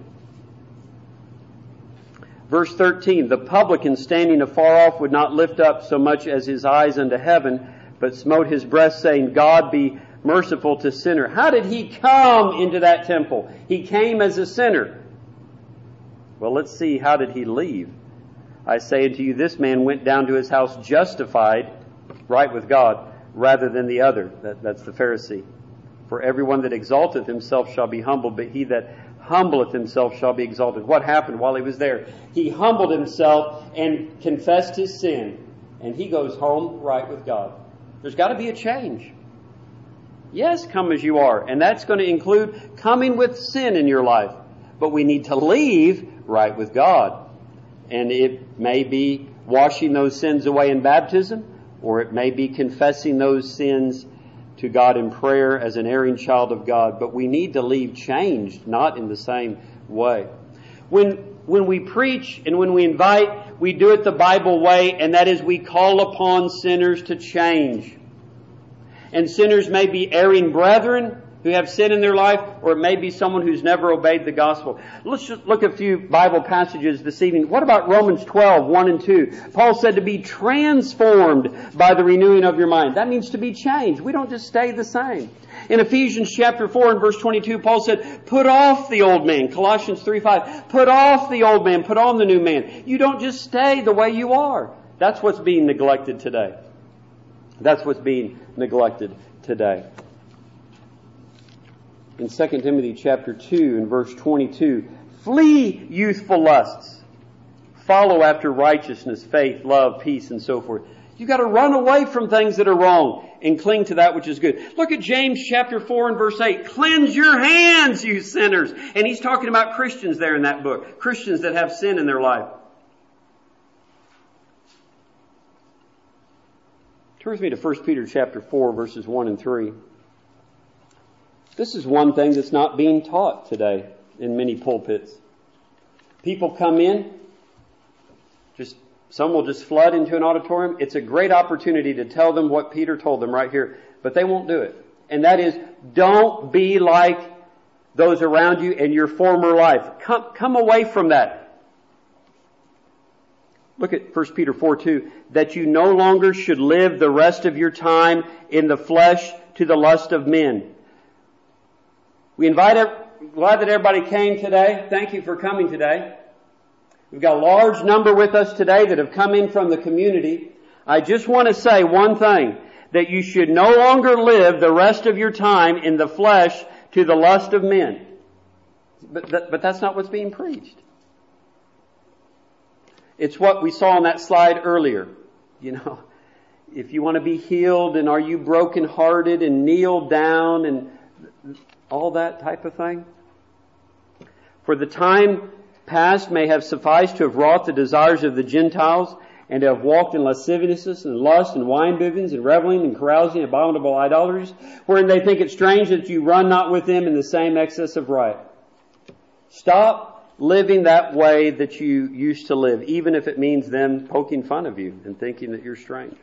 Verse thirteen, the publican standing afar off would not lift up so much as his eyes unto heaven, but smote his breast, saying, God be merciful to sinner. How did he come into that temple? He came as a sinner. Well, let's see, how did he leave? I say unto you, this man went down to his house justified, right with God, rather than the other. That, that's the Pharisee. For everyone that exalteth himself shall be humbled, but he that humbleth himself shall be exalted. What happened while he was there? He humbled himself and confessed his sin, and he goes home right with God. There's got to be a change. Yes, come as you are, and that's going to include coming with sin in your life. But we need to leave right with God. And it may be washing those sins away in baptism, or it may be confessing those sins to God in prayer as an erring child of God. But we need to leave changed, not in the same way. When, when we preach and when we invite, we do it the Bible way, and that is we call upon sinners to change. And sinners may be erring brethren who have sin in their life, or it may be someone who's never obeyed the gospel. Let's just look at a few Bible passages this evening. What about Romans twelve, one and two? Paul said to be transformed by the renewing of your mind. That means to be changed. We don't just stay the same. In Ephesians chapter four and verse twenty-two, Paul said, put off the old man. Colossians three five, put off the old man, put on the new man. You don't just stay the way you are. That's what's being neglected today. That's what's being neglected today. In Second Timothy chapter two and verse twenty-two, flee youthful lusts. Follow after righteousness, faith, love, peace, and so forth. You've got to run away from things that are wrong and cling to that which is good. Look at James chapter four and verse eight. Cleanse your hands, you sinners. And he's talking about Christians there in that book. Christians that have sin in their life. Turn with me to First Peter chapter four, verses one and three. This is one thing that's not being taught today in many pulpits. People come in, just some will just flood into an auditorium. It's a great opportunity to tell them what Peter told them right here, but they won't do it. And that is, don't be like those around you in your former life. Come, come away from that. Look at First Peter four two. That you no longer should live the rest of your time in the flesh to the lust of men. We invite, glad that everybody came today. Thank you for coming today. We've got a large number with us today that have come in from the community. I just want to say one thing, that you should no longer live the rest of your time in the flesh to the lust of men. But, that, but that's not what's being preached. It's what we saw on that slide earlier. You know, if you want to be healed, and are you brokenhearted, and kneel down, and all that type of thing. For the time past may have sufficed to have wrought the desires of the Gentiles, and to have walked in lasciviousness and lust and wine bibbings and reveling and carousing and abominable idolatries, wherein they think it strange that you run not with them in the same excess of riot. Stop living that way that you used to live, even if it means them poking fun of you and thinking that you're strange.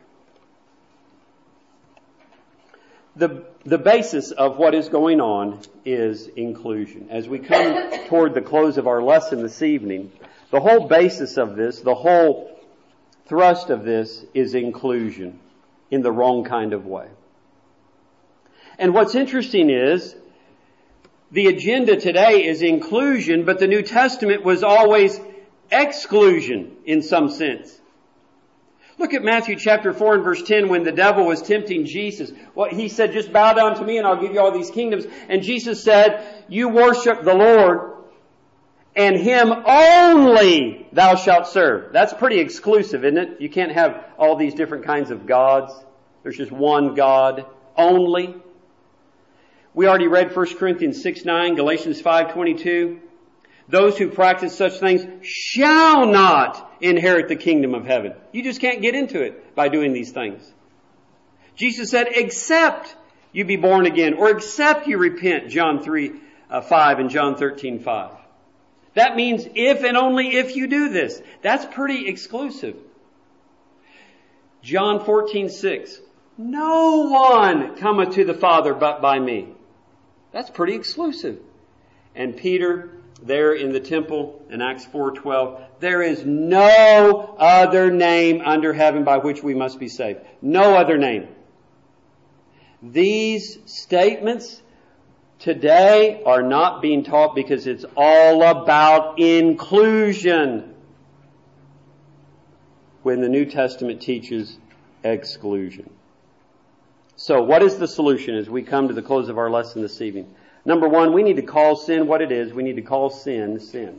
The, the basis of what is going on is inclusion. As we come toward the close of our lesson this evening, the whole basis of this, the whole thrust of this is inclusion in the wrong kind of way. And what's interesting is the agenda today is inclusion, but the New Testament was always exclusion in some sense. Look at Matthew chapter four and verse ten when the devil was tempting Jesus. Well, he said, just bow down to me and I'll give you all these kingdoms. And Jesus said, you worship the Lord and Him only thou shalt serve. That's pretty exclusive, isn't it? You can't have all these different kinds of gods. There's just one God only. We already read First Corinthians six nine, Galatians five twenty-two. Those who practice such things shall not inherit the kingdom of heaven. You just can't get into it by doing these things. Jesus said, except you be born again, or except you repent, John three five and John thirteen five. That means if and only if you do this. That's pretty exclusive. John fourteen six. No one cometh to the Father but by me. That's pretty exclusive. And Peter, there in the temple in Acts four twelve, there is no other name under heaven by which we must be saved. No other name. These statements today are not being taught because it's all about inclusion, when the New Testament teaches exclusion. So what is the solution as we come to the close of our lesson this evening? Number one, we need to call sin what it is. We need to call sin, sin.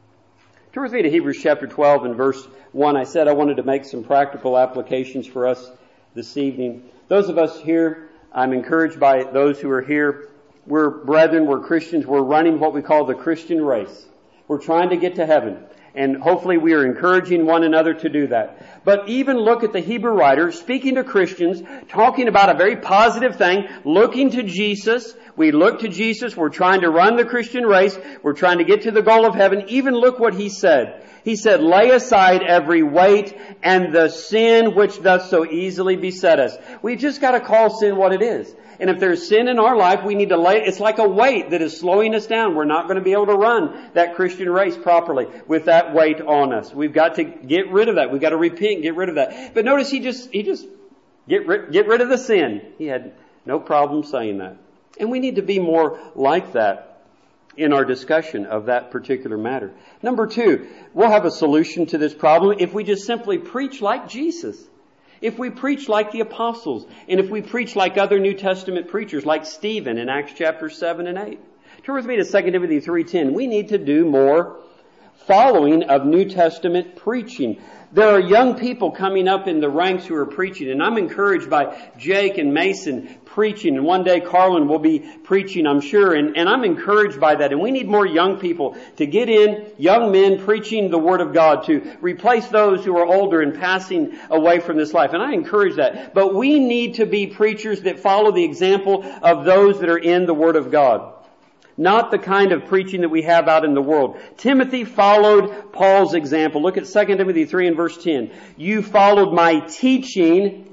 Turn with me to Hebrews chapter twelve and verse one. I said I wanted to make some practical applications for us this evening. Those of us here, I'm encouraged by those who are here. We're brethren, we're Christians, we're running what we call the Christian race. We're trying to get to heaven. And hopefully we are encouraging one another to do that. But even look at the Hebrew writer speaking to Christians, talking about a very positive thing, looking to Jesus. We look to Jesus. We're trying to run the Christian race. We're trying to get to the goal of heaven. Even look what he said. He said, lay aside every weight and the sin which doth so easily beset us. We've just got to call sin what it is. And if there's sin in our life, we need to lay, it's like a weight that is slowing us down. We're not going to be able to run that Christian race properly with that weight on us. We've got to get rid of that. We've got to repent, get rid of that. But notice he just, he just, get rid, get rid of the sin. He had no problem saying that. And we need to be more like that in our discussion of that particular matter. Number two, we'll have a solution to this problem if we just simply preach like Jesus. If we preach like the apostles, and if we preach like other New Testament preachers, like Stephen in Acts chapter seven and eight. Turn with me to Second Timothy three ten. We need to do more following of New Testament preaching. There are young people coming up in the ranks who are preaching, and I'm encouraged by Jake and Mason preaching, and one day Carlin will be preaching, I'm sure, and, and I'm encouraged by that. And we need more young people to get in, young men preaching the Word of God, to replace those who are older and passing away from this life. And I encourage that. But we need to be preachers that follow the example of those that are in the Word of God. Not the kind of preaching that we have out in the world. Timothy followed Paul's example. Look at Second Timothy three and verse ten. You followed my teaching.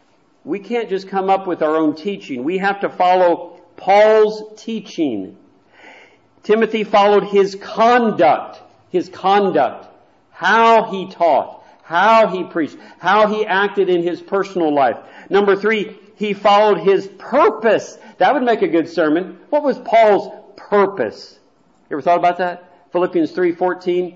We can't just come up with our own teaching. We have to follow Paul's teaching. Timothy followed his conduct. His conduct. How he taught. How he preached. How he acted in his personal life. Number three, he followed his purpose. That would make a good sermon. What was Paul's purpose? You ever thought about that? Philippians three fourteen.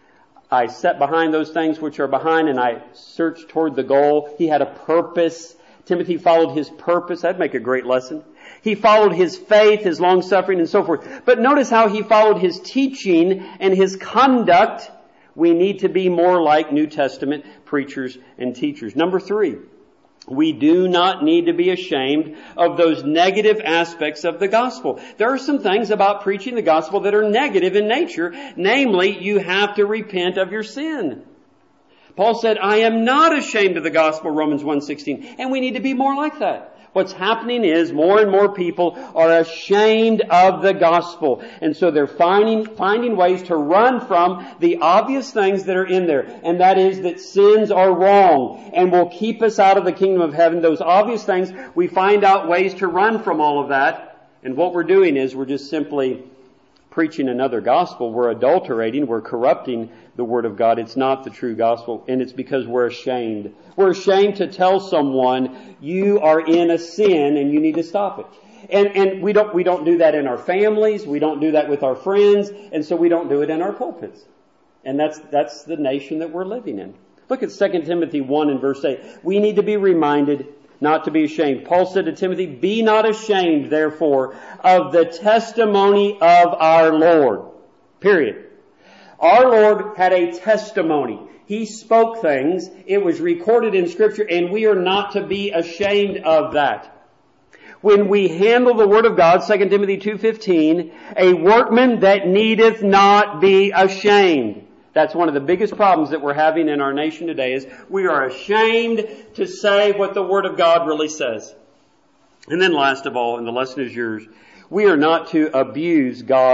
I set behind those things which are behind and I search toward the goal. He had a purpose. Timothy followed his purpose. That'd make a great lesson. He followed his faith, his long suffering and so forth. But notice how he followed his teaching and his conduct. We need to be more like New Testament preachers and teachers. Number three. We do not need to be ashamed of those negative aspects of the gospel. There are some things about preaching the gospel that are negative in nature. Namely, you have to repent of your sin. Paul said, I am not ashamed of the gospel, Romans one sixteen. And we need to be more like that. What's happening is more and more people are ashamed of the gospel. And so they're finding, finding ways to run from the obvious things that are in there. And that is that sins are wrong and will keep us out of the kingdom of heaven. Those obvious things, we find out ways to run from all of that. And what we're doing is we're just simply preaching another gospel. We're adulterating, we're corrupting the Word of God. It's not the true gospel, and it's because we're ashamed. We're ashamed to tell someone, you are in a sin and you need to stop it. And, and we don't, we don't do that in our families, we don't do that with our friends, and so we don't do it in our pulpits. And that's, that's the nation that we're living in. Look at Second Timothy one and verse eight. We need to be reminded not to be ashamed. Paul said to Timothy, be not ashamed, therefore, of the testimony of our Lord. Period. Our Lord had a testimony. He spoke things. It was recorded in Scripture, and we are not to be ashamed of that. When we handle the Word of God, Second Timothy two fifteen, a workman that needeth not be ashamed. That's one of the biggest problems that we're having in our nation today is we are ashamed to say what the Word of God really says. And then last of all, and the lesson is yours, we are not to abuse God's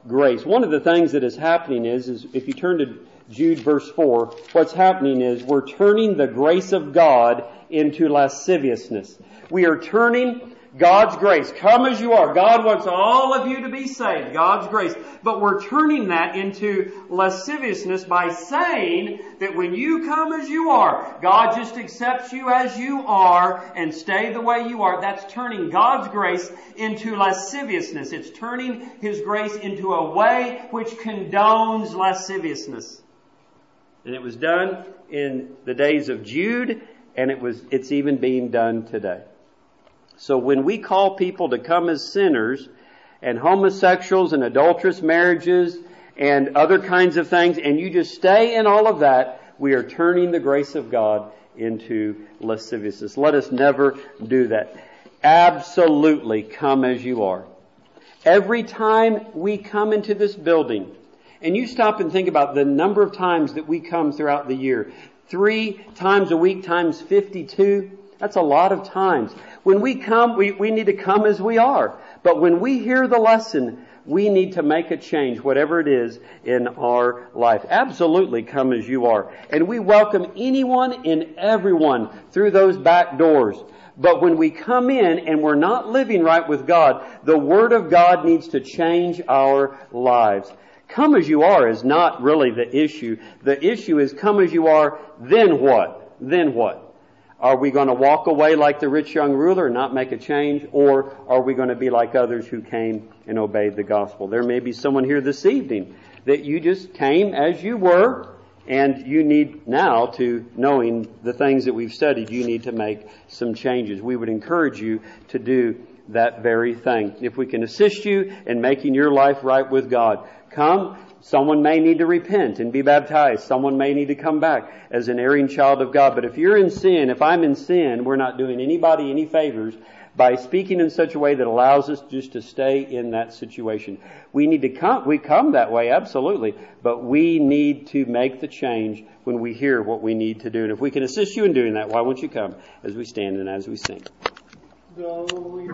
grace. One of the things that is happening is, is if you turn to Jude verse four, what's happening is we're turning the grace of God into lasciviousness. We are turning God's grace. Come as you are. God wants all of you to be saved. God's grace. But we're turning that into lasciviousness by saying that when you come as you are, God just accepts you as you are and stay the way you are. That's turning God's grace into lasciviousness. It's turning His grace into a way which condones lasciviousness. And it was done in the days of Jude, and it was it's even being done today. So when we call people to come as sinners and homosexuals and adulterous marriages and other kinds of things, and you just stay in all of that, we are turning the grace of God into lasciviousness. Let us never do that. Absolutely come as you are. Every time we come into this building, and you stop and think about the number of times that we come throughout the year, three times a week times fifty-two, that's a lot of times. When we come, we, we need to come as we are. But when we hear the lesson, we need to make a change, whatever it is in our life. Absolutely come as you are. And we welcome anyone and everyone through those back doors. But when we come in and we're not living right with God, the Word of God needs to change our lives. Come as you are is not really the issue. The issue is come as you are, then what? Then what? Are we going to walk away like the rich young ruler and not make a change? Or are we going to be like others who came and obeyed the gospel? There may be someone here this evening that you just came as you were, and you need now to, knowing the things that we've studied, you need to make some changes. We would encourage you to do that very thing. If we can assist you in making your life right with God, come. Someone may need to repent and be baptized. Someone may need to come back as an erring child of God. But if you're in sin, if I'm in sin, we're not doing anybody any favors by speaking in such a way that allows us just to stay in that situation. We need to come, we come that way, absolutely. But we need to make the change when we hear what we need to do. And if we can assist you in doing that, why won't you come as we stand and as we sing? Go.